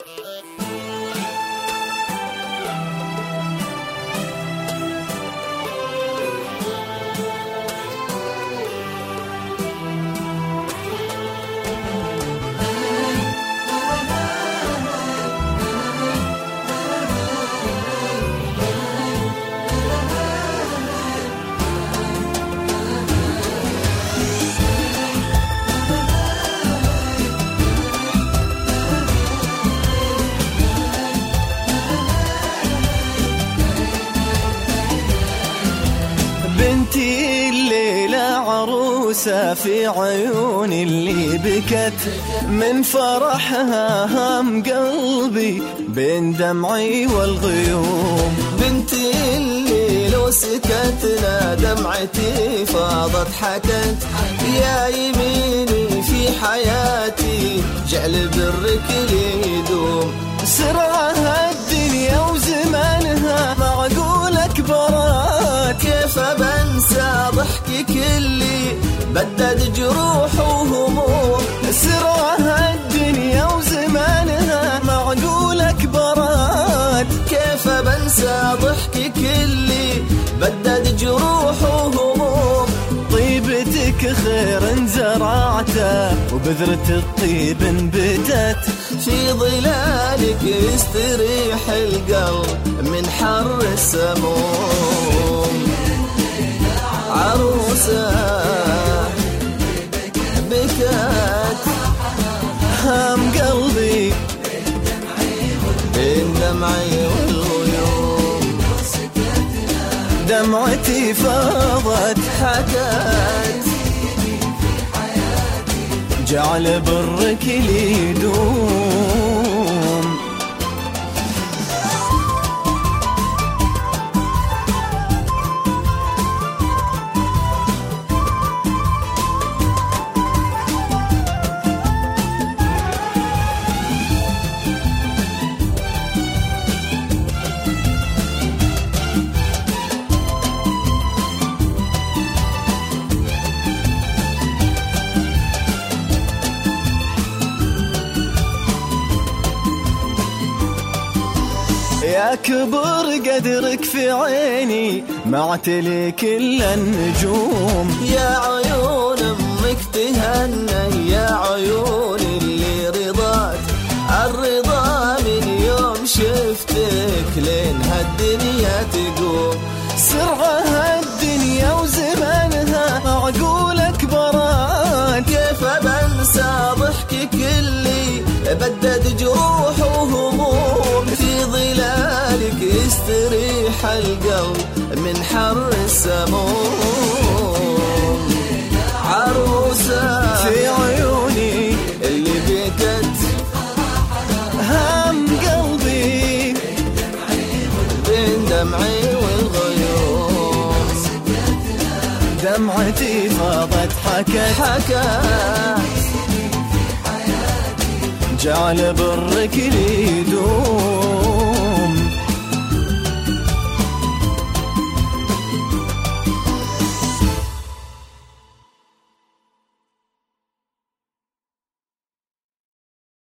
بنتي الليلة عروسة في عيون اللي بكت من فرحها هم قلبي بين دمعي والغيوم. بنتي اللي لو سكتنا دمعتي فاضت حكت يا يميني في حياتي جعل برك لي يدوم. سرعها الدنيا وزمانها معقولك برات كيف بنسى ضحكك اللي بدد جروح وهموم. سرعها الدنيا وزمانها معقولك برات كيف بنسى ضحكك اللي بدد جروح وهموم. طيبتك خير زرعته وبذرة الطيب انبتت في ظلالك يستريح القلب من حر السموم. عروسة بكت هم قلبي بين دمعي والغيوم. دمعتي فاضت حكت جعل برك لي يدوم. يا كبر قدرك في عيني معتلي كل النجوم. يا عيون امك تهنى يا عيون اللي رضات الرضا من يوم شفتك لين هالدنيا تقوم. سرعها الدنيا وزمانها معقولك برات كيف بنسى ضحكك اللي بدد جروح وهموم. في ظلالك يستريح القلب من حر السموم. عروسة في عيوني اللي بكت هم قلبي بين دمعي والغيوم. دمعتي فاضت حكت جعل برك لي يدوم.